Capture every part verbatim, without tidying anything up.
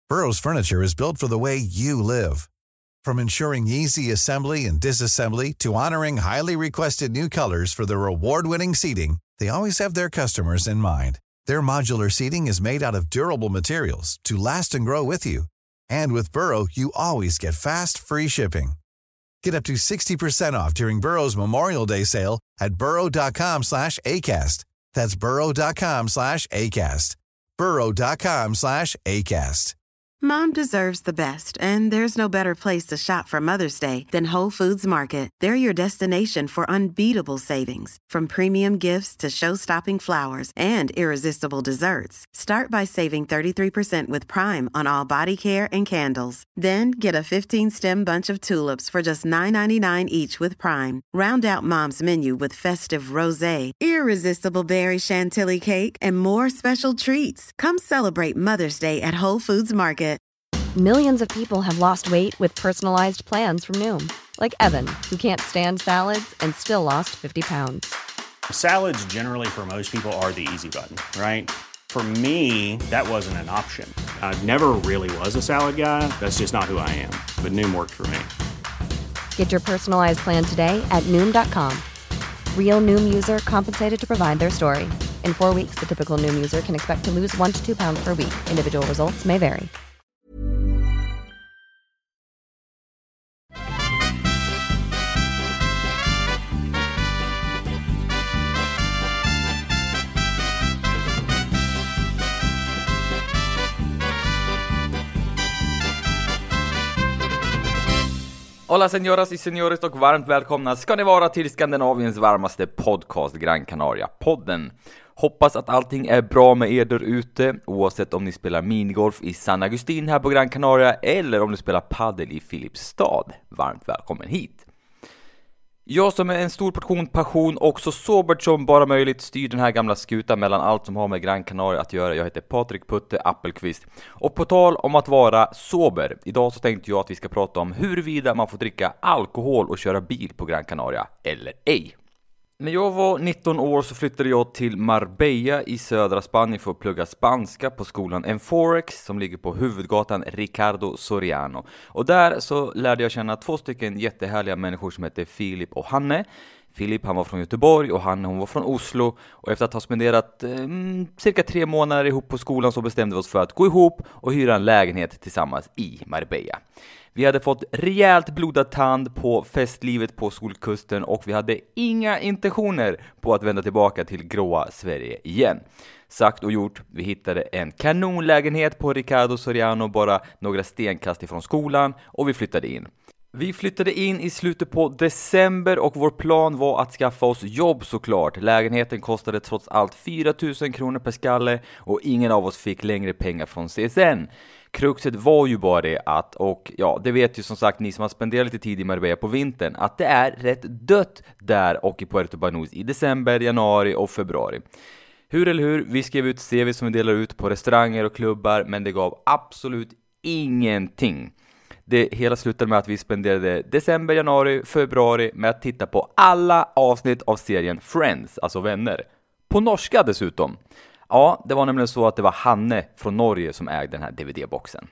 Burrow's furniture is built for the way you live. From ensuring easy assembly and disassembly to honoring highly requested new colors for their award-winning seating, they always have their customers in mind. Their modular seating is made out of durable materials to last and grow with you. And with Burrow, you always get fast, free shipping. Get up to sixty percent off during Burrow's Memorial Day sale at burrow.com slash ACAST. That's burrow.com slash ACAST. burrow.com slash ACAST. Mom deserves the best, and there's no better place to shop for Mother's Day than Whole Foods Market. They're your destination for unbeatable savings, from premium gifts to show-stopping flowers and irresistible desserts. Start by saving thirty-three percent with Prime on all body care and candles. Then get a fifteen-stem bunch of tulips for just nine ninety-nine each with Prime. Round out Mom's menu with festive rosé, irresistible berry chantilly cake, and more special treats. Come celebrate Mother's Day at Whole Foods Market. Millions of people have lost weight with personalized plans from Noom. Like Evan, who can't stand salads and still lost fifty pounds. Salads generally for most people are the easy button, right? For me, that wasn't an option. I never really was a salad guy. That's just not who I am. But Noom worked for me. Get your personalized plan today at Noom dot com. Real Noom user compensated to provide their story. In four weeks, the typical Noom user can expect to lose one to two pounds per week. Individual results may vary. Hola señoras y señores och varmt välkomna ska ni vara till Skandinaviens varmaste podcast, Gran Canaria-podden. Hoppas att allting är bra med er där ute, oavsett om ni spelar minigolf i San Agustin här på Gran Canaria eller om ni spelar paddel i Filipstad. Varmt välkommen hit. Jag som är en stor portion passion och så sobert som bara möjligt styr den här gamla skutan mellan allt som har med Gran Canaria att göra. Jag heter Patrik Putte Appelqvist. Och på tal om att vara sober, idag så tänkte jag att vi ska prata om huruvida man får dricka alkohol och köra bil på Gran Canaria eller ej. När jag var nitton år så flyttade jag till Marbella i södra Spanien för att plugga spanska på skolan Enforex som ligger på huvudgatan Ricardo Soriano. Och där så lärde jag känna två stycken jättehärliga människor som heter Filip och Hanne. Filip, han var från Göteborg och Hanne, hon var från Oslo. Och efter att ha spenderat eh, cirka tre månader ihop på skolan så bestämde vi oss för att gå ihop och hyra en lägenhet tillsammans i Marbella. Vi hade fått rejält blodad tand på festlivet på Solkusten och vi hade inga intentioner på att vända tillbaka till gråa Sverige igen. Sagt och gjort, vi hittade en kanonlägenhet på Ricardo Soriano bara några stenkast ifrån skolan och vi flyttade in. Vi flyttade in i slutet på december och vår plan var att skaffa oss jobb såklart. Lägenheten kostade trots allt fyra tusen kronor per skalle och ingen av oss fick längre pengar från C S N. Kruxet var ju bara det att, och ja, det vet ju som sagt ni som har spenderat lite tid i Marbella på vintern, att det är rätt dött där och i Puerto Banús i december, januari och februari. Hur eller hur, vi skrev ut C V som vi delar ut på restauranger och klubbar, men det gav absolut ingenting. Det hela slutade med att vi spenderade december, januari, februari med att titta på alla avsnitt av serien Friends, alltså Vänner. På norska dessutom. Ja, det var nämligen så att det var Hanne från Norge som ägde den här D V D-boxen.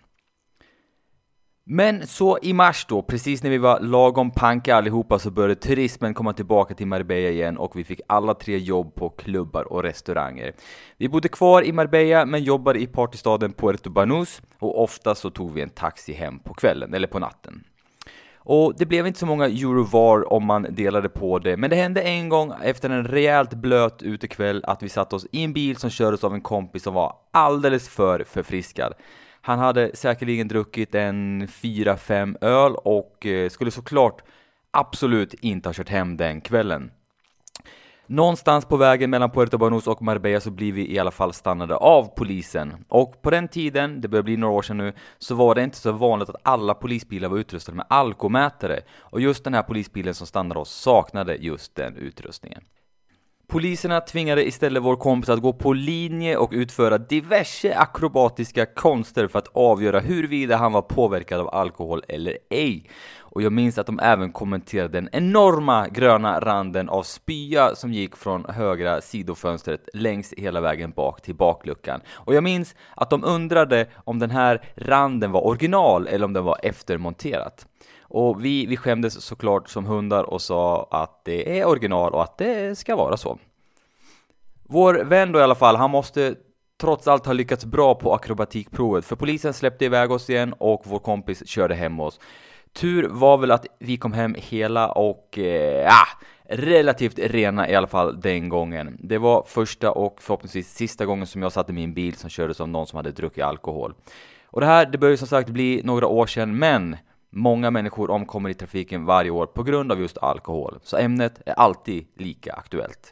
Men så i mars då, precis när vi var lagom panka allihopa, så började turismen komma tillbaka till Marbella igen och vi fick alla tre jobb på klubbar och restauranger. Vi bodde kvar i Marbella men jobbade i partystaden Puerto Banús och ofta så tog vi en taxi hem på kvällen eller på natten. Och det blev inte så många euro var om man delade på det, men det hände en gång efter en rejält blöt utekväll att vi satt oss i en bil som kördes av en kompis som var alldeles för förfriskad. Han hade säkerligen druckit en fyra fem öl och skulle såklart absolut inte ha kört hem den kvällen. Någonstans på vägen mellan Puerto Banús och Marbella så blir vi i alla fall stannade av polisen. Och på den tiden, det börjar bli några år sedan nu, så var det inte så vanligt att alla polisbilar var utrustade med alkomätare. Och just den här polisbilen som stannade oss saknade just den utrustningen. Poliserna tvingade istället vår kompis att gå på linje och utföra diverse akrobatiska konster för att avgöra huruvida han var påverkad av alkohol eller ej. Och Och jag minns att de även kommenterade den enorma gröna randen av spya som gick från högra sidofönstret längs hela vägen bak till bakluckan. Och jag minns att de undrade om den här randen var original eller om den var eftermonterat. Och vi, vi skämdes såklart som hundar och sa att det är original och att det ska vara så. Vår vän då i alla fall, han måste trots allt ha lyckats bra på akrobatikprovet, för polisen släppte iväg oss igen och vår kompis körde hem oss. Tur var väl att vi kom hem hela och eh, ja, relativt rena i alla fall den gången. Det var första och förhoppningsvis sista gången som jag satt i min bil som kördes av någon som hade druckit alkohol. Och det här, det började som sagt bli några år sedan, men många människor omkommer i trafiken varje år på grund av just alkohol. Så ämnet är alltid lika aktuellt.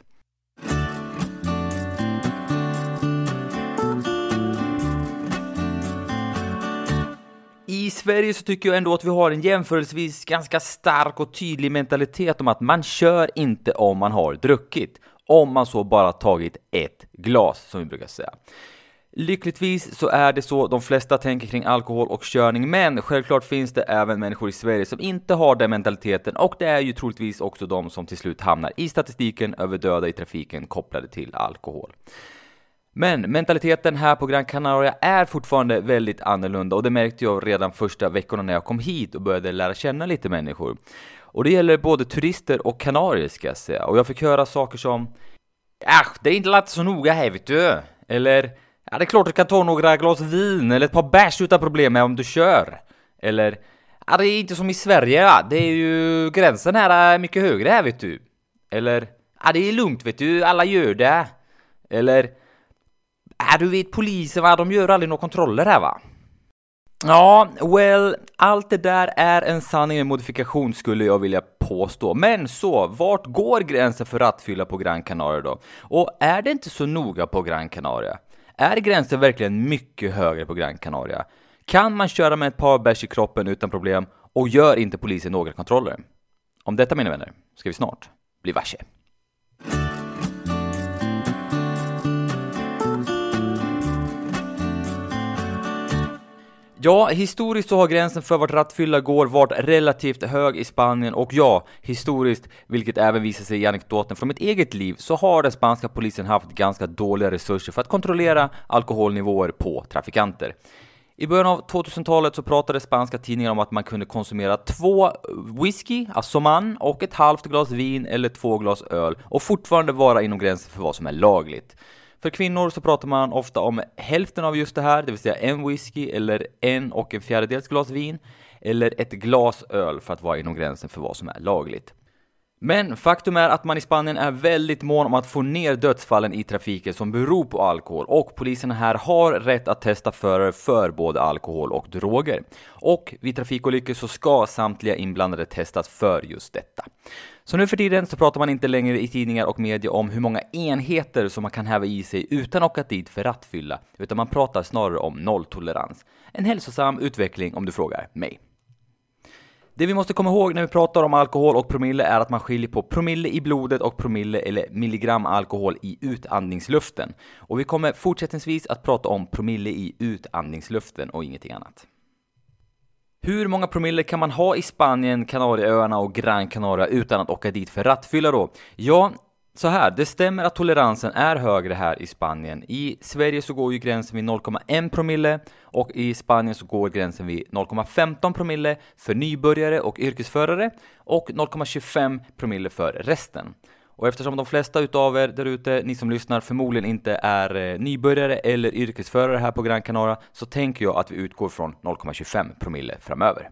I Sverige så tycker jag ändå att vi har en jämförelsevis ganska stark och tydlig mentalitet om att man kör inte om man har druckit. Om man så bara tagit ett glas, som vi brukar säga. Lyckligtvis så är det så de flesta tänker kring alkohol och körning, men självklart finns det även människor i Sverige som inte har den mentaliteten, och det är ju troligtvis också de som till slut hamnar i statistiken över döda i trafiken kopplade till alkohol. Men mentaliteten här på Gran Canaria är fortfarande väldigt annorlunda, och det märkte jag redan första veckorna när jag kom hit och började lära känna lite människor. Och det gäller både turister och kanarier, ska jag säga. Och jag fick höra saker som: Äsch, det är inte lätt så noga här, vet du. Eller: ja, det är klart du kan ta några glas vin eller ett par bärs utan problem med om du kör. Eller: ja, det är inte som i Sverige, ja. Det är ju gränsen här är mycket högre här, vet du. Eller: ja, det är lugnt, vet du, alla gör det. Eller: ja, du vet polisen, va? De gör aldrig några kontroller här, va? Ja, well, allt det där är en sanning med modifikation, skulle jag vilja påstå. Men så, vart går gränsen för rattfylla på Gran Canaria då? Och är det inte så noga på Gran Canaria? Är gränsen verkligen mycket högre på Gran Canaria? Kan man köra med ett par bärs i kroppen utan problem, och gör inte polisen några kontroller? Om detta, mina vänner, ska vi snart bli varse. Ja, historiskt så har gränsen för vart rattfylla går varit relativt hög i Spanien, och ja, historiskt, vilket även visar sig i anekdoten från mitt eget liv, så har den spanska polisen haft ganska dåliga resurser för att kontrollera alkoholnivåer på trafikanter. I början av tvåtusentalet så pratade spanska tidningar om att man kunde konsumera två whisky, alltså man, och ett halvt glas vin eller två glas öl och fortfarande vara inom gränsen för vad som är lagligt. För kvinnor så pratar man ofta om hälften av just det här, det vill säga en whisky eller en och en fjärdedels glas vin eller ett glas öl för att vara inom gränsen för vad som är lagligt. Men faktum är att man i Spanien är väldigt mån om att få ner dödsfallen i trafiken som beror på alkohol, och polisen här har rätt att testa förare för både alkohol och droger. Och vid trafikolyckor så ska samtliga inblandade testas för just detta. Så nu för tiden så pratar man inte längre i tidningar och media om hur många enheter som man kan häva i sig utan att åka dit för rattfylla, utan man pratar snarare om nolltolerans. En hälsosam utveckling om du frågar mig. Det vi måste komma ihåg när vi pratar om alkohol och promille är att man skiljer på promille i blodet och promille eller milligram alkohol i utandningsluften. Och vi kommer fortsättningsvis att prata om promille i utandningsluften och ingenting annat. Hur många promille kan man ha i Spanien, Kanarieöarna och Gran Canaria utan att åka dit för rattfylla då? Ja, så här, det stämmer att toleransen är högre här i Spanien. I Sverige så går ju gränsen vid noll komma en promille, och i Spanien så går gränsen vid noll komma femton promille för nybörjare och yrkesförare och noll komma tjugofem promille för resten. Och eftersom de flesta utav er där ute, ni som lyssnar, förmodligen inte är eh, nybörjare eller yrkesförare här på Gran Canaria, så tänker jag att vi utgår från noll komma tjugofem promille framöver.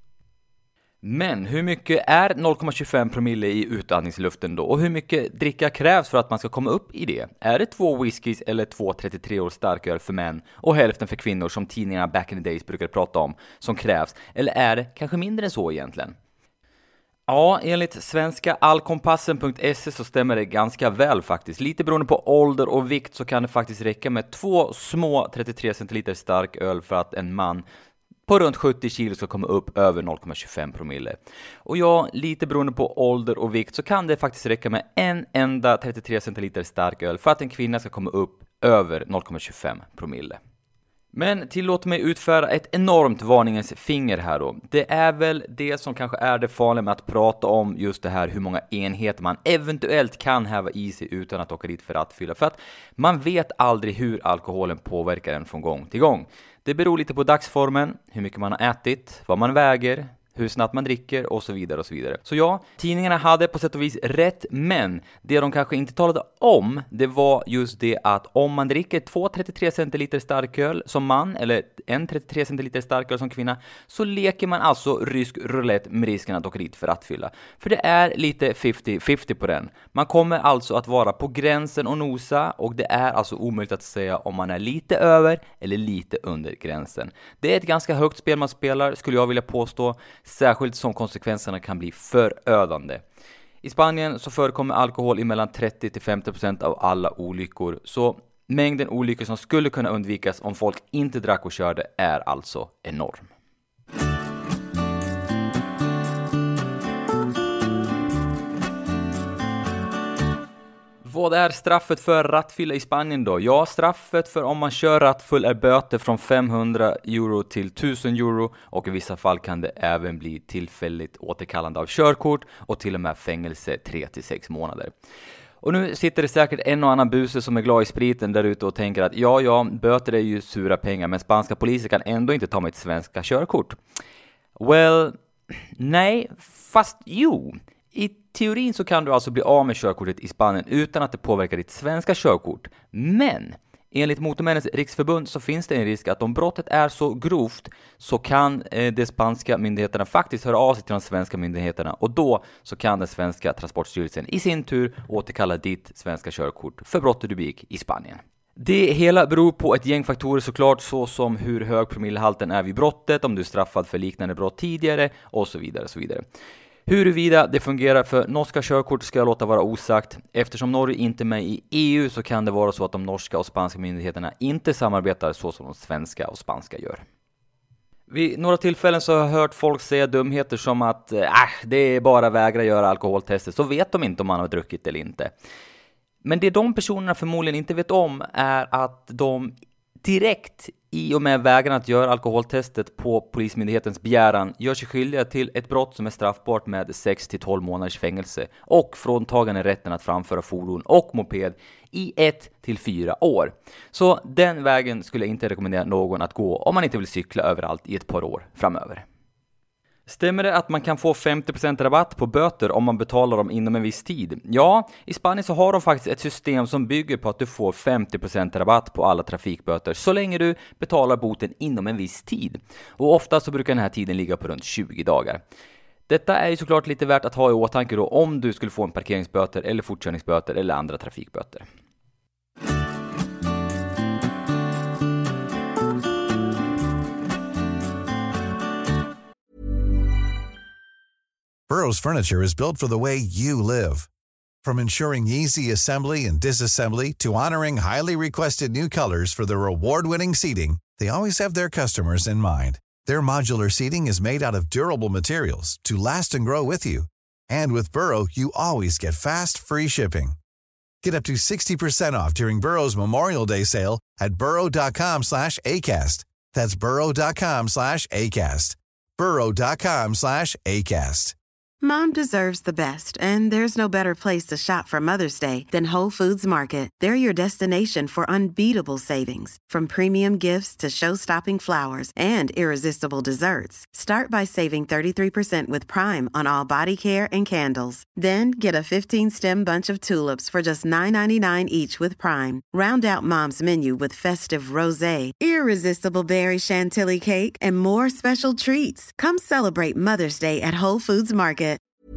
Men hur mycket är noll komma tjugofem promille i utandningsluften då? Och hur mycket dricka krävs för att man ska komma upp i det? Är det två whiskys eller två trettiotre år starköl för män och hälften för kvinnor som tidningarna back in the days brukar prata om som krävs? Eller är det kanske mindre än så egentligen? Ja, enligt svenska allkompassen punkt se så stämmer det ganska väl faktiskt. Lite beroende på ålder och vikt så kan det faktiskt räcka med två små trettiotre centiliter stark öl för att en man på runt sjuttio kilo ska komma upp över noll komma tjugofem promille. Och ja, lite beroende på ålder och vikt så kan det faktiskt räcka med en enda trettiotre centiliter stark öl för att en kvinna ska komma upp över noll komma tjugofem promille. Men tillåt mig utföra ett enormt varningens finger här då. Det är väl det som kanske är det farliga med att prata om just det här, hur många enheter man eventuellt kan häva i sig utan att åka dit för att fylla. För att man vet aldrig hur alkoholen påverkar en från gång till gång. Det beror lite på dagsformen, hur mycket man har ätit, vad man väger, hur snabbt man dricker och så vidare och så vidare. Så ja, tidningarna hade på sätt och vis rätt, men det de kanske inte talade om, det var just det att om man dricker två trettiotre centiliter starköl som man, eller en trettiotre centiliter starköl som kvinna, så leker man alltså rysk roulette med risken att åka dit för att fylla. För det är lite femtio femtio på den. Man kommer alltså att vara på gränsen och nosa, och det är alltså omöjligt att säga om man är lite över eller lite under gränsen. Det är ett ganska högt spel man spelar, skulle jag vilja påstå, särskilt som konsekvenserna kan bli förödande. I Spanien så förekommer alkohol i mellan trettio till femtio procent av alla olyckor, så mängden olyckor som skulle kunna undvikas om folk inte drack och körde är alltså enorm. Vad är straffet för rattfylla i Spanien då? Ja, straffet för om man kör rattfull är böter från femhundra euro till tusen euro, och i vissa fall kan det även bli tillfälligt återkallande av körkort och till och med fängelse tre till sex månader. Och nu sitter det säkert en och annan buse som är glad i spriten där ute och tänker att ja, ja, böter är ju sura pengar, men spanska poliser kan ändå inte ta mitt svenska körkort. Well, nej, fast jo. I teorin så kan du alltså bli av med körkortet i Spanien utan att det påverkar ditt svenska körkort. Men enligt Motormännens riksförbund så finns det en risk att om brottet är så grovt så kan eh, de spanska myndigheterna faktiskt höra av sig till de svenska myndigheterna, och då så kan den svenska transportstyrelsen i sin tur återkalla ditt svenska körkort för brottet du begick i Spanien. Det hela beror på ett gäng faktorer såklart, så som hur hög promillehalten är vid brottet, om du är straffad för liknande brott tidigare och så vidare och så vidare. Huruvida det fungerar för norska körkort ska jag låta vara osagt. Eftersom Norge inte är med i E U så kan det vara så att de norska och spanska myndigheterna inte samarbetar så som de svenska och spanska gör. Vid några tillfällen så har jag hört folk säga dumheter som att äh, det är bara vägra göra alkoholtester, så vet de inte om man har druckit eller inte. Men det de personerna förmodligen inte vet om är att de direkt i och med vägran att göra alkoholtestet på polismyndighetens begäran gör sig skyldiga till ett brott som är straffbart med sex till tolv månaders fängelse och fråntagande rätten att framföra fordon och moped i ett till fyra år. Så den vägen skulle jag inte rekommendera någon att gå om man inte vill cykla överallt i ett par år framöver. Stämmer det att man kan få femtio procent rabatt på böter om man betalar dem inom en viss tid? Ja, i Spanien så har de faktiskt ett system som bygger på att du får femtio procent rabatt på alla trafikböter så länge du betalar boten inom en viss tid. Och ofta så brukar den här tiden ligga på runt tjugo dagar. Detta är ju såklart lite värt att ha i åtanke då om du skulle få en parkeringsböter eller fortkörningsböter eller andra trafikböter. Burrow's furniture is built for the way you live. From ensuring easy assembly and disassembly to honoring highly requested new colors for their award-winning seating, they always have their customers in mind. Their modular seating is made out of durable materials to last and grow with you. And with Burrow, you always get fast, free shipping. Get up to sixty percent off during Burrow's Memorial Day sale at burrow.com slash ACAST. That's burrow.com slash ACAST. burrow.com slash ACAST. Mom deserves the best, and there's no better place to shop for Mother's Day than Whole Foods Market. They're your destination for unbeatable savings, from premium gifts to show-stopping flowers and irresistible desserts. Start by saving thirty-three percent with Prime on all body care and candles. Then get a fifteen-stem bunch of tulips for just nine ninety-nine each with Prime. Round out Mom's menu with festive rosé, irresistible berry chantilly cake, and more special treats. Come celebrate Mother's Day at Whole Foods Market.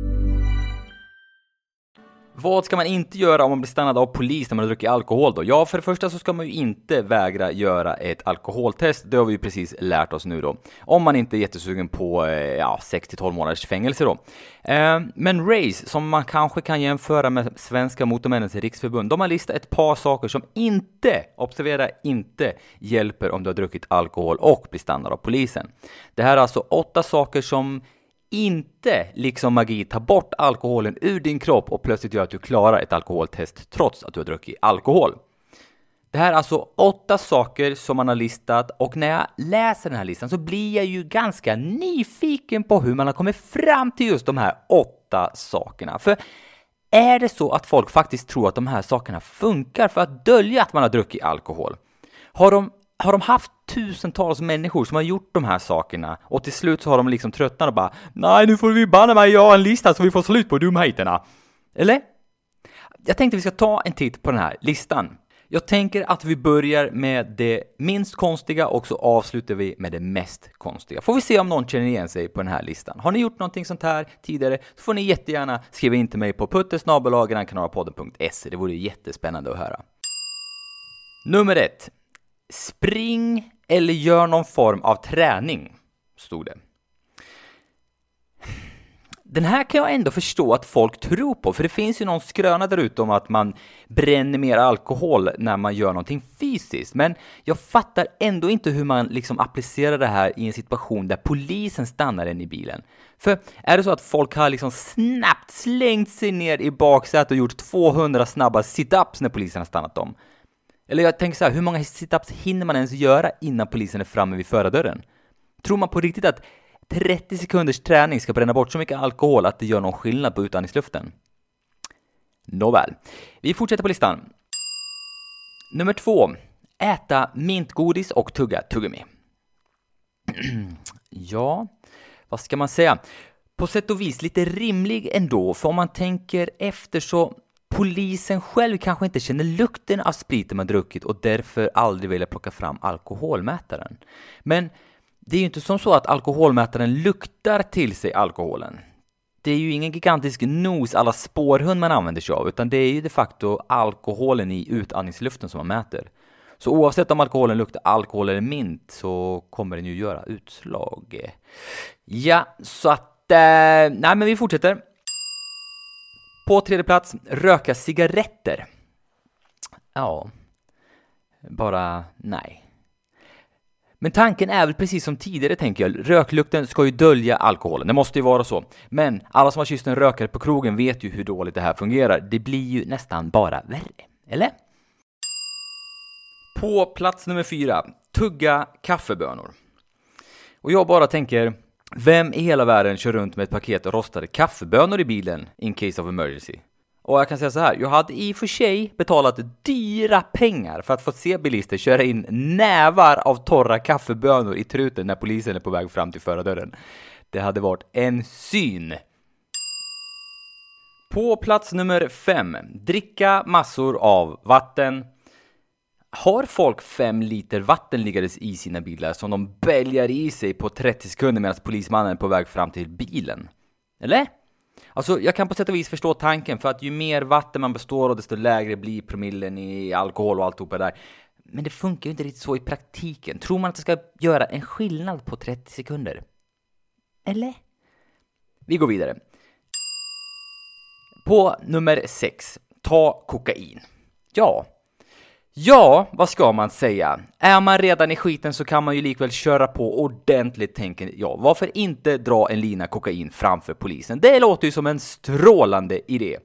Vad ska man inte göra om man blir stannad av polis när man har druckit alkohol då? Ja, för det första så ska man ju inte vägra göra ett alkoholtest. Det har vi ju precis lärt oss nu då. Om man inte är jättesugen på ja, sex till tolv månaders fängelse då. Eh, men Race, som man kanske kan jämföra med Svenska Motormännens riksförbund, de har listat ett par saker som inte, observera inte, hjälper om du har druckit alkohol och blir stannad av polisen. Det här är alltså åtta saker som inte liksom magi tar bort alkoholen ur din kropp och plötsligt gör att du klarar ett alkoholtest trots att du har druckit alkohol. Det här är alltså åtta saker som man har listat, och när jag läser den här listan så blir jag ju ganska nyfiken på hur man har kommit fram till just de här åtta sakerna. För är det så att folk faktiskt tror att de här sakerna funkar för att dölja att man har druckit alkohol? Har de, har de haft tusentals människor som har gjort de här sakerna och till slut så har de liksom tröttnat och bara nej, nu får vi banna mig göra en lista så vi får slut på dumheterna. Eller? Jag tänkte vi ska ta en titt på den här listan. Jag tänker att vi börjar med det minst konstiga och så avslutar vi med det mest konstiga. Får vi se om någon känner igen sig på den här listan. Har ni gjort någonting sånt här tidigare så får ni jättegärna skriva in till mig på putte snabel-a grannkanalapodden punkt se. Det vore jättespännande att höra. Nummer ett. Spring eller gör någon form av träning, stod det. Den här kan jag ändå förstå att folk tror på, för det finns ju någon skröna där ute om att man bränner mer alkohol när man gör någonting fysiskt. Men jag fattar ändå inte hur man liksom applicerar det här i en situation där polisen stannar en i bilen. För är det så att folk har liksom snabbt slängt sig ner i baksätet och gjort tvåhundra snabba sit-ups när polisen har stannat dem? Eller jag tänker så här, hur många sit-ups hinner man ens göra innan polisen är framme vid förardörren? Tror man på riktigt att trettio sekunders träning ska bränna bort så mycket alkohol att det gör någon skillnad på utandningsluften? Nåväl, vi fortsätter på listan. Nummer två. Äta mintgodis och tugga tuggummi. Ja, vad ska man säga? På sätt och vis lite rimlig ändå, för om man tänker efter så polisen själv kanske inte känner lukten av spriten man druckit och därför aldrig vill plocka fram alkoholmätaren. Men det är ju inte som så att alkoholmätaren luktar till sig alkoholen. Det är ju ingen gigantisk nos alla spårhund man använder sig av, utan det är ju de facto alkoholen i utandningsluften som man mäter. Så oavsett om alkoholen luktar alkohol eller mint så kommer den ju göra utslag. Ja, så att... Eh, nej, men vi fortsätter. På tredje plats, röka cigaretter. Ja, bara nej. Men tanken är väl precis som tidigare, tänker jag. Röklukten ska ju dölja alkoholen. Det måste ju vara så. Men alla som har kysst en rökare på krogen vet ju hur dåligt det här fungerar. Det blir ju nästan bara värre. Eller? På plats nummer fyra. Tugga kaffebönor. Och jag bara tänker, vem i hela världen kör runt med ett paket rostade kaffebönor i bilen in case of emergency? Och jag kan säga så här, jag hade i och för sig betalat dyra pengar för att få se bilister köra in nävar av torra kaffebönor i truten när polisen är på väg fram till förardörren. Det hade varit en syn. På plats nummer fem, dricka massor av vatten. Har folk fem liter vatten liggandes i sina bilar som de bälgar i sig på trettio sekunder medan polismannen är på väg fram till bilen? Eller? Alltså, jag kan på sätt och vis förstå tanken, för att ju mer vatten man består av desto lägre blir promillen i alkohol och alltihopa där. Men det funkar ju inte riktigt så i praktiken. Tror man att det ska göra en skillnad på trettio sekunder? Eller? Vi går vidare. På nummer sex, ta kokain. Ja. Ja, vad ska man säga? Är man redan i skiten så kan man ju likväl köra på ordentligt, tänker jag. Varför inte dra en lina kokain framför polisen? Det låter ju som en strålande idé.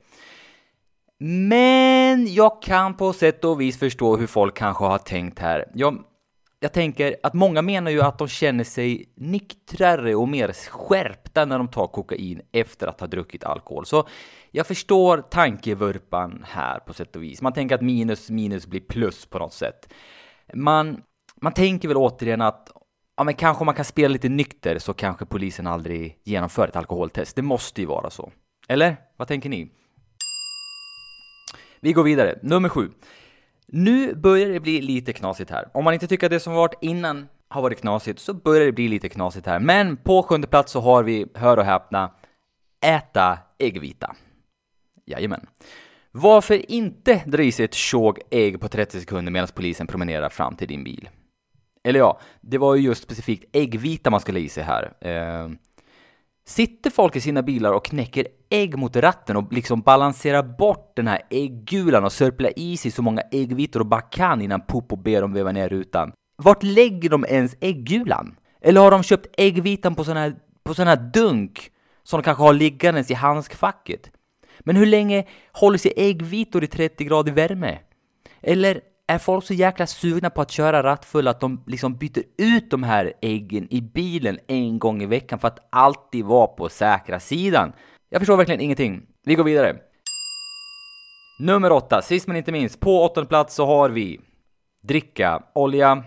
Men jag kan på sätt och vis förstå hur folk kanske har tänkt här. Jag, jag tänker att många menar ju att de känner sig nyktrare och mer skärpta när de tar kokain efter att ha druckit alkohol. Så jag förstår tankevurpan här på sätt och vis. Man tänker att minus minus blir plus på något sätt. Man, man tänker väl återigen att ja, men kanske om man kan spela lite nykter så kanske polisen aldrig genomför ett alkoholtest. Det måste ju vara så. Eller? Vad tänker ni? Vi går vidare. Nummer sju. Nu börjar det bli lite knasigt här. Om man inte tycker att det som varit innan har varit knasigt så börjar det bli lite knasigt här. Men på sjunde plats så har vi, hör och häpna, äta äggvita. Jajamän. Varför inte dra i sig ett tjog ägg på trettio sekunder medan polisen promenerar fram till din bil? Eller ja, det var ju just specifikt äggvita man skulle i sig här. Eh, sitter folk i sina bilar och knäcker ägg mot ratten och liksom balanserar bort den här äggulan och sörplar i sig så många äggvitor och bara kan innan Popo ber dem veva ner rutan? Vart lägger de ens äggulan? Eller har de köpt äggvitan på sån här, på sån här dunk som de kanske har liggandes i handskfacket? Men hur länge håller sig äggvitor i trettio grader värme? Eller är folk så jäkla sugna på att köra rattfull att de liksom byter ut de här äggen i bilen en gång i veckan för att alltid vara på säkra sidan? Jag förstår verkligen ingenting. Vi går vidare. Nummer åtta, sist men inte minst. På åttonde plats så har vi dricka, olja.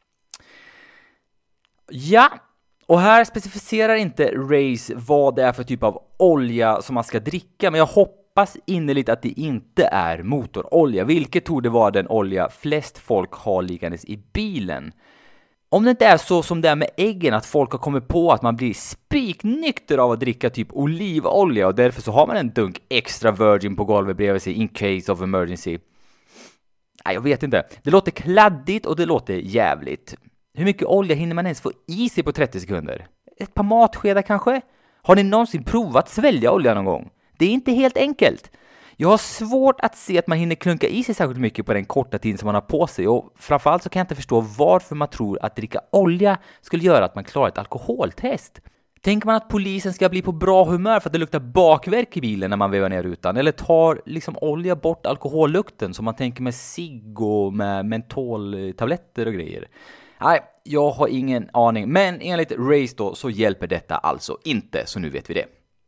Ja, och här specificerar inte Race vad det är för typ av olja som man ska dricka. Men jag hoppas innerligt att det inte är motorolja, vilket torde vara den olja flest folk har liggandes i bilen. Om det inte är så som det är med äggen, att folk har kommit på att man blir spiknykter av att dricka typ olivolja och därför så har man en dunk extra virgin på golvet bredvid sig in case of emergency. Nej, jag vet inte. Det låter kladdigt och det låter jävligt. Hur mycket olja hinner man ens få i sig på trettio sekunder? Ett par matskedar kanske? Har ni någonsin provat svälja olja någon gång? Det är inte helt enkelt. Jag har svårt att se att man hinner klunka i sig särskilt mycket på den korta tiden som man har på sig. Och framförallt så kan jag inte förstå varför man tror att dricka olja skulle göra att man klarar ett alkoholtest. Tänker man att polisen ska bli på bra humör för att det luktar bakverk i bilen när man vevar ner rutan? Eller tar liksom olja bort alkohollukten som man tänker med cigg och med mentoltabletter och grejer? Nej, jag har ingen aning. Men enligt Race då så hjälper detta alltså inte, så nu vet vi det.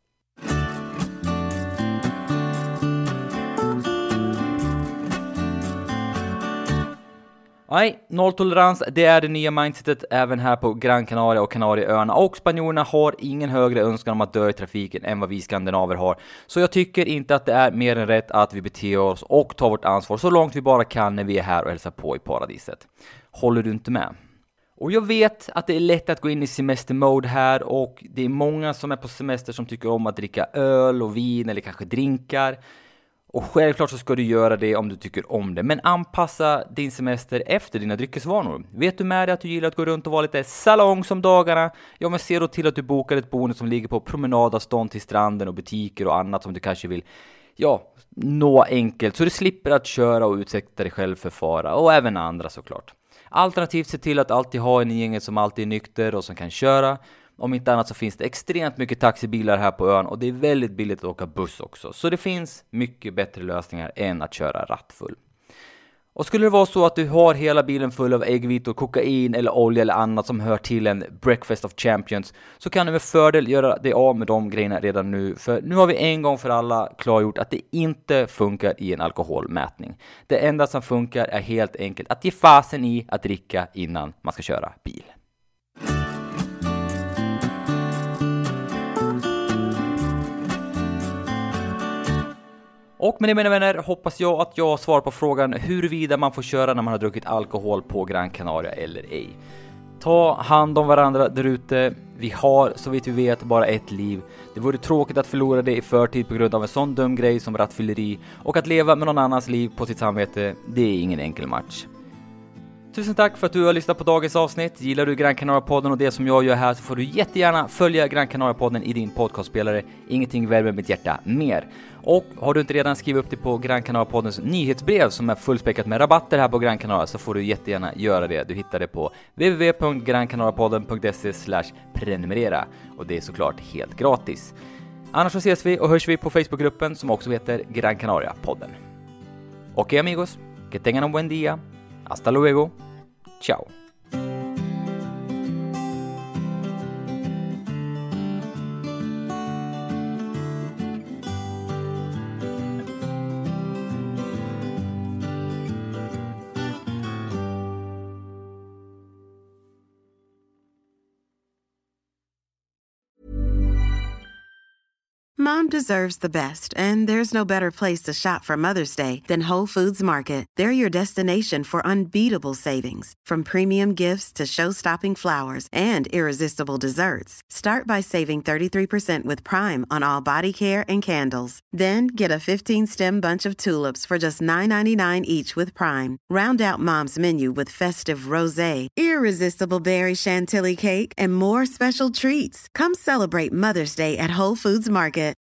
Nej, nolltolerans, det är det nya mindsetet även här på Gran Canaria och Kanarieöarna. Och spanjorerna har ingen högre önskan om att dö i trafiken än vad vi skandinaver har. Så jag tycker inte att det är mer än rätt att vi beter oss och tar vårt ansvar så långt vi bara kan när vi är här och hälsar på i paradiset. Håller du inte med? Och jag vet att det är lätt att gå in i semestermode här och det är många som är på semester som tycker om att dricka öl och vin eller kanske drinkar. Och självklart så ska du göra det om du tycker om det. Men anpassa din semester efter dina dryckesvanor. Vet du med dig att du gillar att gå runt och vara lite salong som dagarna? Ja, men se då till att du bokar ett boende som ligger på promenadavstånd till stranden och butiker och annat som du kanske vill, ja, nå enkelt. Så du slipper att köra och utsätta dig själv för fara. Och även andra såklart. Alternativt se till att alltid ha en i gänget som alltid är nykter och som kan köra. Om inte annat så finns det extremt mycket taxibilar här på ön och det är väldigt billigt att åka buss också. Så det finns mycket bättre lösningar än att köra rattfull. Och skulle det vara så att du har hela bilen full av äggvitor, kokain eller olja eller annat som hör till en breakfast of champions, så kan du med fördel göra dig av med de grejerna redan nu. För nu har vi en gång för alla klargjort att det inte funkar i en alkoholmätning. Det enda som funkar är helt enkelt att ge fasen i att dricka innan man ska köra bil. Och med det, mina vänner, hoppas jag att jag svarar på frågan huruvida man får köra när man har druckit alkohol på Gran Canaria eller ej. Ta hand om varandra där ute. Vi har, så vitt vi vet, bara ett liv. Det vore tråkigt att förlora det i förtid på grund av en sån dum grej som rattfylleri. Och att leva med någon annans liv på sitt samvete, det är ingen enkel match. Tusen tack för att du har lyssnat på dagens avsnitt. Gillar du Gran Canaria-podden och det som jag gör här, så får du jättegärna följa Gran Canaria-podden i din podcastspelare. Ingenting värmer mitt hjärta mer. Och har du inte redan skrivit upp dig på Gran Canaria-poddens nyhetsbrev som är fullspäckat med rabatter här på Gran Canaria, så får du jättegärna göra det. Du hittar det på w w w punkt gran canaria podden punkt se slash prenumerera. Och det är såklart helt gratis. Annars så ses vi och hörs vi på Facebookgruppen som också heter Gran Canaria-podden. Okej amigos, que tengan un buen día. Hasta luego. Ciao. Mom deserves the best, and there's no better place to shop for Mother's Day than Whole Foods Market. They're your destination for unbeatable savings, from premium gifts to show-stopping flowers and irresistible desserts. Start by saving thirty-three percent with Prime on all body care and candles. Then get a fifteen-stem bunch of tulips for just nine ninety-nine each with Prime. Round out Mom's menu with festive rosé, irresistible berry chantilly cake, and more special treats. Come celebrate Mother's Day at Whole Foods Market.